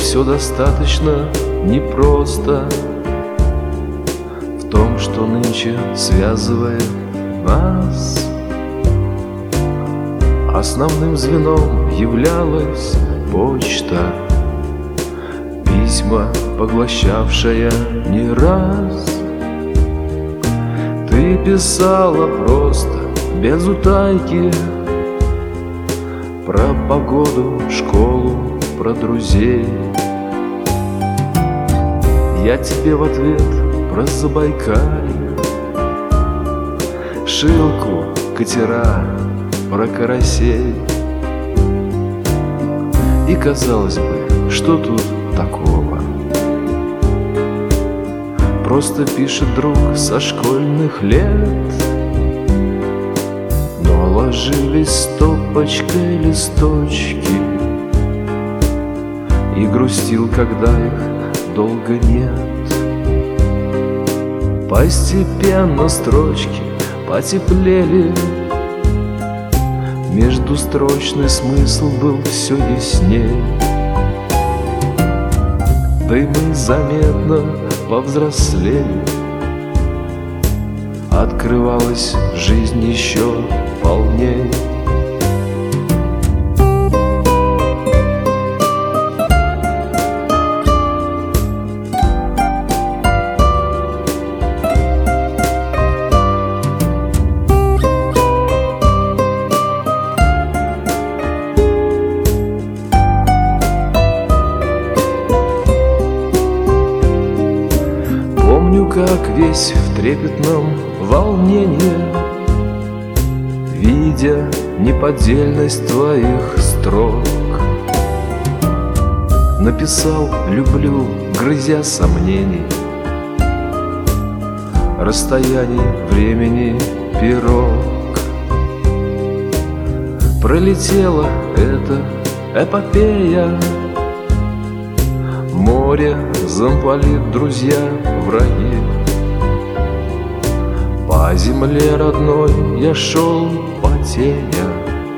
все достаточно непросто в том, что нынче связывает нас. Основным звеном являлась почта, письма, поглощавшая не раз. Ты писала просто, без утайки, про погоду, школу, про друзей. Я тебе в ответ про Забайкалье, Шилку, катера, про карасей. И казалось бы, что тут такого? Просто пишет друг со школьных лет. Но ложились стопочкой листочки, и грустил, когда их долго нет. Постепенно строчки потеплели, междустрочный смысл был все ясней. Да и мы заметно повзрослели, открывалась жизнь еще полней. Помню, как весь в трепетном волнении, видя неподдельность твоих строк, написал «люблю», грызя сомнений, расстояний, времени, пирог. Пролетела эта эпопея, море, замполит, друзья, враги. По земле родной я шел, потея,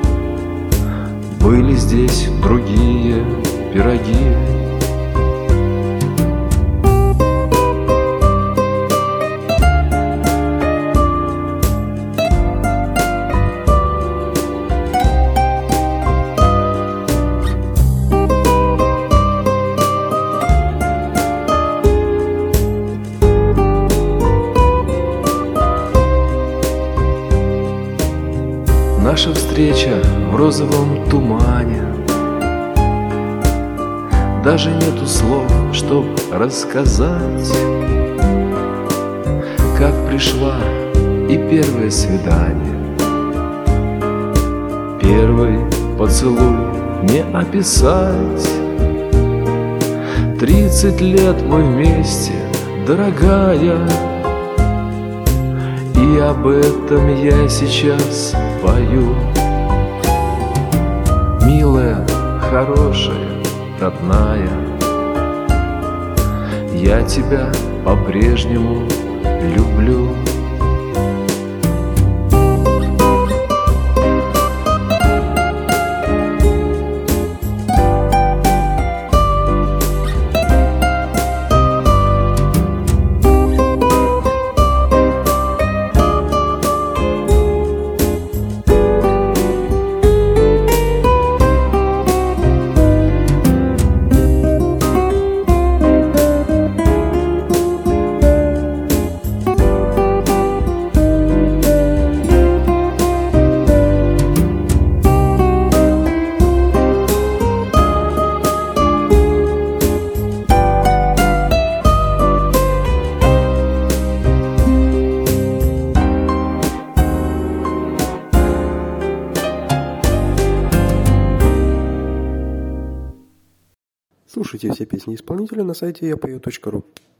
были здесь другие пироги. Наша встреча в розовом тумане, даже нету слов, чтоб рассказать, как пришла и первое свидание. Первый поцелуй не описать. 30 лет мы вместе, дорогая, и об этом я сейчас пою. Милая, хорошая, родная, я тебя по-прежнему люблю. Слушайте все песни исполнителя на сайте yapою.ru.